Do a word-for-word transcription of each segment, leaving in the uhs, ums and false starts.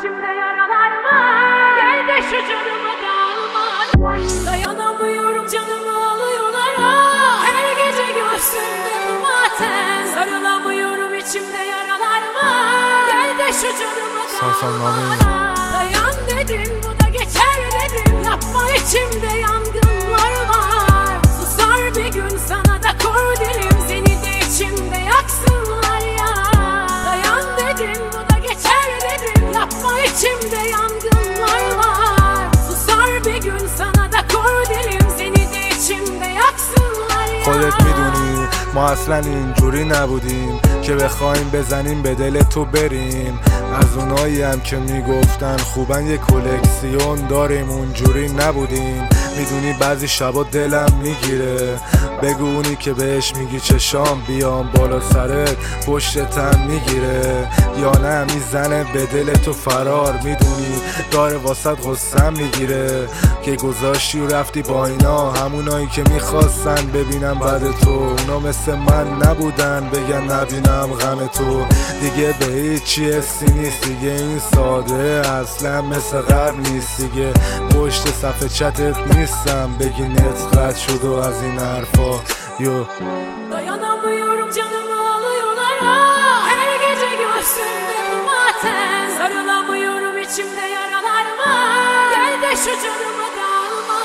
içimde yaralar var. Gel de şu canımı dalma. Dayanamıyorum, canımı alıyorlar ah. Her gece göğsümde matem. Sarılamıyorum, içimde yaralar var. Gel de şu canımı dalma. Dayan dedim, bu da geçer dedim. Yapma, içimde yangınlar var. Susar bir gün, sana da kor dilim. Seni de içimde yaksınlar ya. Dayan dedim, bu da geçer dedim. Yapma, içimde yangınlar var. Susar bir gün, sana da kor dilim. Seni de içimde yaksınlar ya. خودت میدونی ما اصلا اینجوری نبودیم که بخوایم بزنیم به دل تو بریم. از اونایی هم که میگفتن خوبن یه کلکسیون داریم، اونجوری نبودیم. میدونی بعضی شبا دلم میگیره، بگو اونی که بهش میگی چشام بیام بالا سرت پشتتم میگیره یا نه میزنه به دل تو فرار. میدونی داره واسط غصم میگیره که گذاشتی و رفتی با اینا، همونایی که میخواستن ببینم بعد تو. اونا مثل من نبودن بگن نبینم غم تو. دیگه به هیچی حسی نیست دیگه، این ساده اصلا مثل قبل نیست دیگه. پشت صفحه چتت نیستم بگی نت قطع شد و از این حرفا. یو Dayanamıyorum, canımı alıyorlar ah. Her gece göğsümde matem. Sarılamıyorum, içimde yaralar var. Gel de şu canımı dalma.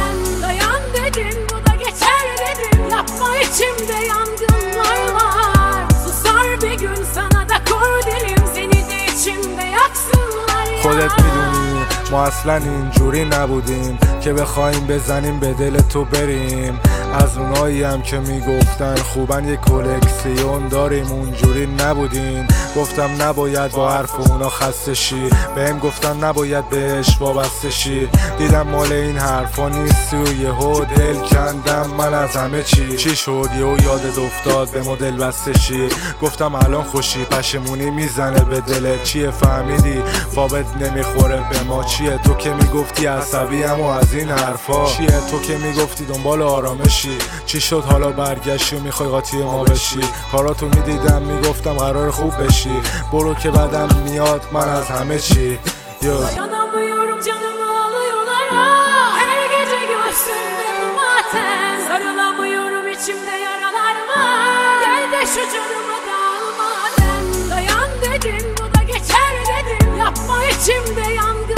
Dayan dedim, bu da geçer dedim. Yapma, içimde yangınlar var. Susar bir gün, sana da kor dilim. Seni de içimde yaksınlar ya. خودت میدونی ما اصلا اینجوری نبودیم که بخوایم بزنیم به دل تو بریم. از اونایی هم که میگفتن خوبن یه کلکسیون داریم، اونجوری نبودیم. گفتم نباید با حرف اونا خسته شی، بهم گفتن نباید بهش وابسته شی. دیدم مال این حرفا نیستی و یهو دل کندم من از همه چی. چی شد یهو یادت افتاد به ما دل بسته شی. گفتم الان خوشی، پشمونی میزنه به دلت. چیه فهمیدی خوابت نمیخوره به ما؟ چیه تو که میگفتی عصبیم و از این حرفا؟ چیه تو که میگفتی دنبال آرامشی؟ چی شد حالا برگشتی و میخوای قاطی ما بشی؟ کاراتو میدیدم میگفتم قرار خوب بشی، برو که بعدم میاد من از همه چی. یو Dayanamıyorum, canımı alıyorlar ah. Her gece göğsümde matem. Sarılamıyorum, içimde yaralar var. Gel de şu canımı dalma. Dayan dedim, bu da geçer dedim. Yapma, içimde yangın